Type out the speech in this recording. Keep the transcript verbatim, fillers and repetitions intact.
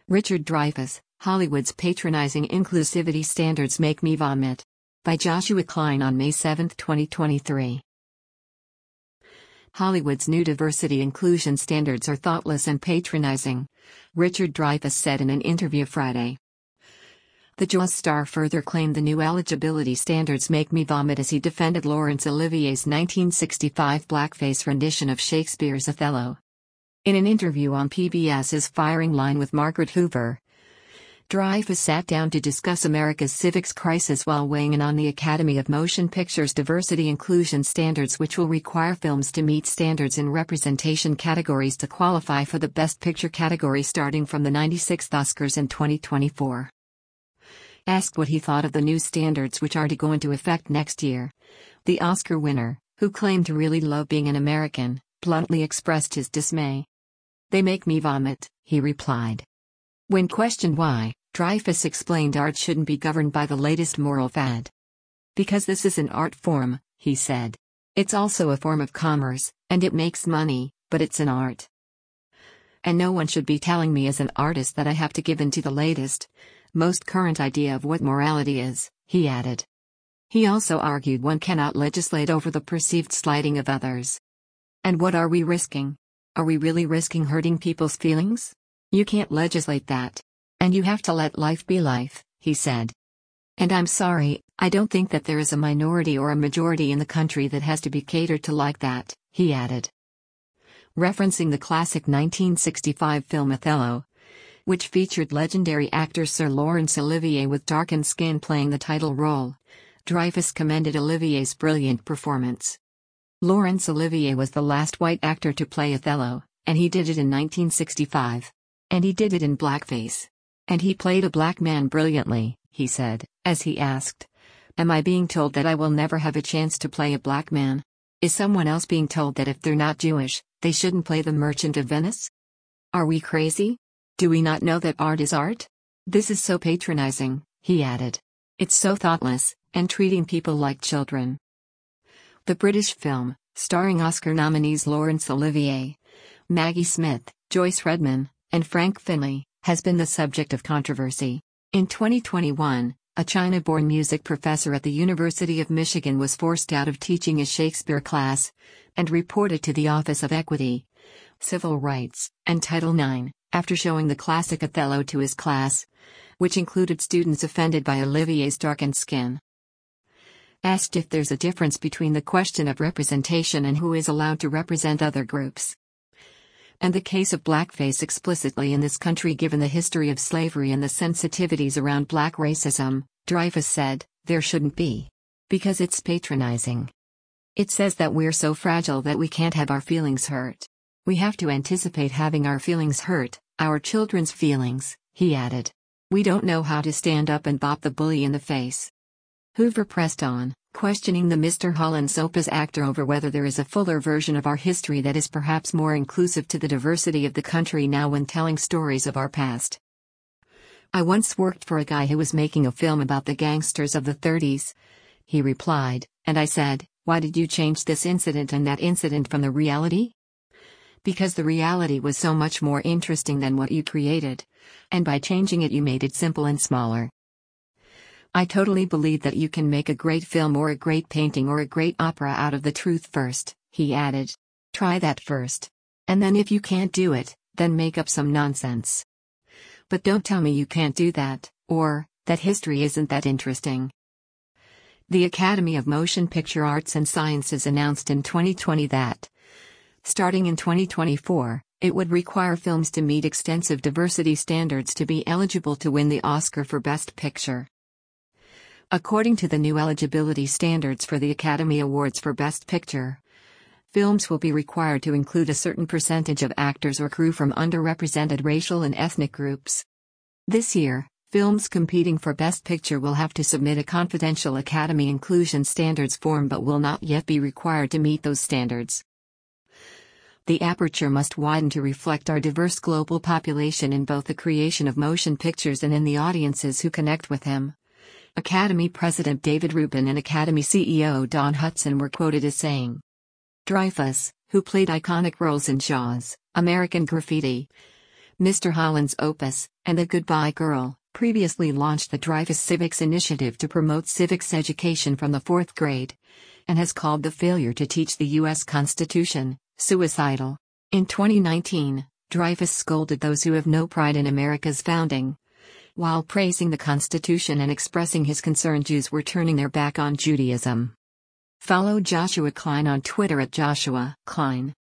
Richard Dreyfuss, Hollywood's patronizing inclusivity standards make me vomit. By Joshua Klein on May seventh, twenty twenty-three. Hollywood's new diversity inclusion standards are thoughtless and patronizing, Richard Dreyfuss said in an interview Friday. The Jaws star further claimed the new eligibility standards make me vomit as he defended Laurence Olivier's nineteen sixty-five blackface rendition of Shakespeare's Othello. In an interview on PBS's Firing Line with Margaret Hoover, Dreyfuss sat down to discuss America's civics crisis while weighing in on the Academy of Motion Pictures diversity inclusion standards, which will require films to meet standards in representation categories to qualify for the Best Picture category starting from the ninety-sixth Oscars in twenty twenty-four. Asked what he thought of the new standards which are to go into effect next year, the Oscar winner, who claimed to really love being an American, bluntly expressed his dismay. "They make me vomit," he replied. When questioned why, Dreyfuss explained art shouldn't be governed by the latest moral fad. "Because this is an art form," he said. "It's also a form of commerce, and it makes money, but it's an art. And no one should be telling me as an artist that I have to give in to the latest, most current idea of what morality is," he added. He also argued one cannot legislate over the perceived slighting of others. "And what are we risking? Are we really risking hurting people's feelings? You can't legislate that. And you have to let life be life," he said. "And I'm sorry, I don't think that there is a minority or a majority in the country that has to be catered to like that," he added. Referencing the classic nineteen sixty-five film Othello, which featured legendary actor Sir Laurence Olivier with darkened skin playing the title role, Dreyfuss commended Olivier's brilliant performance. Laurence Olivier was the last white actor to play Othello, and he did it in nineteen sixty-five. And he did it in blackface. And he played a black man brilliantly, he said, as he asked, "Am I being told that I will never have a chance to play a black man? Is someone else being told that if they're not Jewish, they shouldn't play the Merchant of Venice? Are we crazy? Do we not know that art is art? This is so patronizing," he added. "It's so thoughtless, and treating people like children." The British film, starring Oscar nominees Laurence Olivier, Maggie Smith, Joyce Redman, and Frank Finlay, has been the subject of controversy. In twenty twenty-one, a China-born music professor at the University of Michigan was forced out of teaching a Shakespeare class, and reported to the Office of Equity, Civil Rights, and Title nine, after showing the classic Othello to his class, which included students offended by Olivier's darkened skin. Asked if there's a difference between the question of representation and who is allowed to represent other groups, and the case of blackface explicitly in this country given the history of slavery and the sensitivities around black racism, Dreyfuss said, "There shouldn't be. Because it's patronizing. It says that we're so fragile that we can't have our feelings hurt. We have to anticipate having our feelings hurt, our children's feelings," he added. "We don't know how to stand up and bop the bully in the face." Hoover pressed on, questioning the Mister Holland soap's actor over whether there is a fuller version of our history that is perhaps more inclusive to the diversity of the country now when telling stories of our past. "I once worked for a guy who was making a film about the gangsters of the thirties, he replied, "and I said, 'Why did you change this incident and that incident from the reality?' Because the reality was so much more interesting than what you created, and by changing it you made it simple and smaller. I totally believe that you can make a great film or a great painting or a great opera out of the truth first," he added. "Try that first. And then if you can't do it, then make up some nonsense. But don't tell me you can't do that, or that history isn't that interesting." The Academy of Motion Picture Arts and Sciences announced in twenty twenty that, starting in twenty twenty-four, it would require films to meet extensive diversity standards to be eligible to win the Oscar for Best Picture. According to the new eligibility standards for the Academy Awards for Best Picture, films will be required to include a certain percentage of actors or crew from underrepresented racial and ethnic groups. This year, films competing for Best Picture will have to submit a confidential Academy Inclusion Standards form but will not yet be required to meet those standards. The aperture must widen to reflect our diverse global population in both the creation of motion pictures and in the audiences who connect with them. Academy President David Rubin and Academy C E O Don Hutson were quoted as saying. Dreyfuss, who played iconic roles in Jaws, American Graffiti, Mister Holland's Opus, and The Goodbye Girl, previously launched the Dreyfus Civics Initiative to promote civics education from the fourth grade, and has called the failure to teach the U S Constitution suicidal. In twenty nineteen, Dreyfus scolded those who have no pride in America's founding. While praising the Constitution and expressing his concern Jews were turning their back on Judaism. Follow Joshua Klein on Twitter at Joshua Klein.